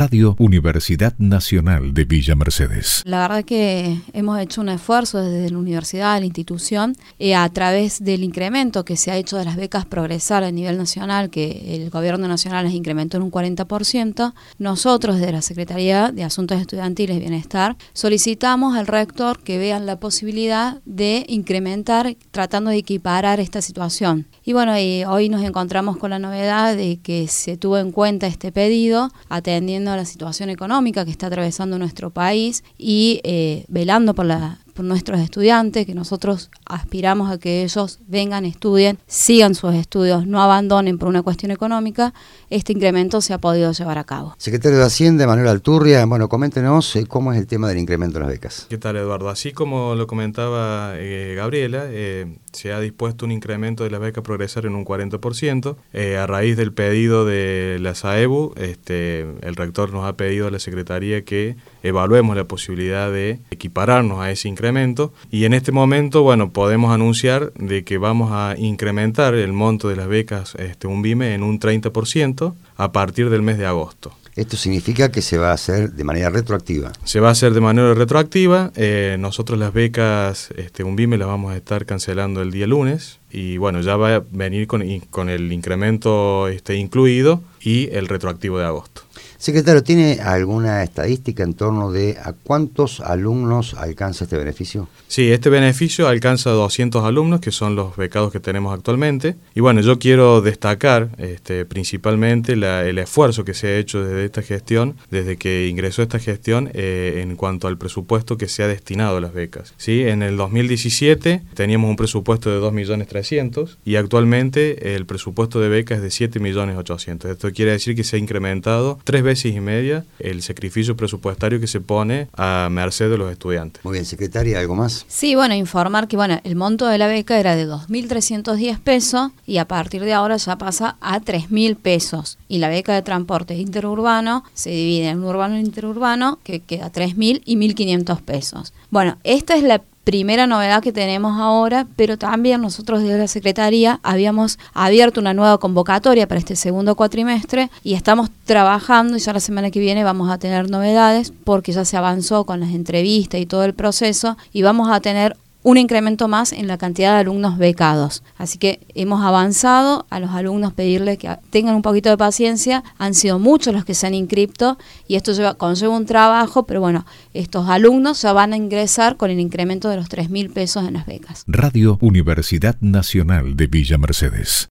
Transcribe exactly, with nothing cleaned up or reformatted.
Radio Universidad Nacional de Villa Mercedes. La verdad que hemos hecho un esfuerzo desde la universidad, la institución, eh, a través del incremento que se ha hecho de las becas Progresar a nivel nacional, que el gobierno nacional las incrementó en un cuarenta por ciento. Nosotros, desde la Secretaría de Asuntos Estudiantiles y Bienestar, solicitamos al rector que vean la posibilidad de incrementar, tratando de equiparar esta situación. Y bueno, y hoy nos encontramos con la novedad de que se tuvo en cuenta este pedido, atendiendo a la situación económica que está atravesando nuestro país y eh, velando por la por nuestros estudiantes, que nosotros aspiramos a que ellos vengan, estudien, sigan sus estudios, no abandonen por una cuestión económica. Este incremento se ha podido llevar a cabo. Secretario de Hacienda, Manuel Alturria, bueno, coméntenos eh, cómo es el tema del incremento de las becas. ¿Qué tal, Eduardo? Así como lo comentaba eh, Gabriela, eh, se ha dispuesto un incremento de las becas Progresar en un cuarenta por ciento. Eh, a raíz del pedido de la SAEBU, este, el rector nos ha pedido a la Secretaría que evaluemos la posibilidad de equipararnos a ese incremento, y en este momento, bueno, podemos anunciar de que vamos a incrementar el monto de las becas este, UNVIME en un treinta por ciento a partir del mes de agosto. Esto significa que se va a hacer de manera retroactiva. Se va a hacer de manera retroactiva. Eh, nosotros las becas este, UNVIME las vamos a estar cancelando el día lunes, y bueno, ya va a venir con, con el incremento este, incluido y el retroactivo de agosto. Secretario, ¿tiene alguna estadística en torno de a cuántos alumnos alcanza este beneficio? Sí, este beneficio alcanza a doscientos alumnos, que son los becados que tenemos actualmente. Y bueno, yo quiero destacar este, principalmente la, el esfuerzo que se ha hecho desde esta gestión, desde que ingresó esta gestión, eh, en cuanto al presupuesto que se ha destinado a las becas. ¿Sí? En el dos mil diecisiete teníamos un presupuesto de dos millones trescientos y actualmente el presupuesto de becas es de siete millones ochocientos. Esto quiere decir que se ha incrementado tres veces y media el sacrificio presupuestario que se pone a merced de los estudiantes. Muy bien, secretaria, ¿algo más? Sí, bueno, informar que bueno, el monto de la beca era de dos mil trescientos diez pesos y a partir de ahora ya pasa a tres mil pesos. Y la beca de transporte interurbano se divide en urbano e interurbano, que queda tres mil y mil quinientos pesos. Bueno, esta es la primera novedad que tenemos ahora, pero también nosotros desde la Secretaría habíamos abierto una nueva convocatoria para este segundo cuatrimestre y estamos trabajando, y ya la semana que viene vamos a tener novedades porque ya se avanzó con las entrevistas y todo el proceso, y vamos a tener un incremento más en la cantidad de alumnos becados. Así que hemos avanzado, a los alumnos pedirles que tengan un poquito de paciencia. Han sido muchos los que se han inscrito y esto lleva, conlleva un trabajo, pero bueno, estos alumnos ya van a ingresar con el incremento de los tres mil pesos en las becas. Radio Universidad Nacional de Villa Mercedes.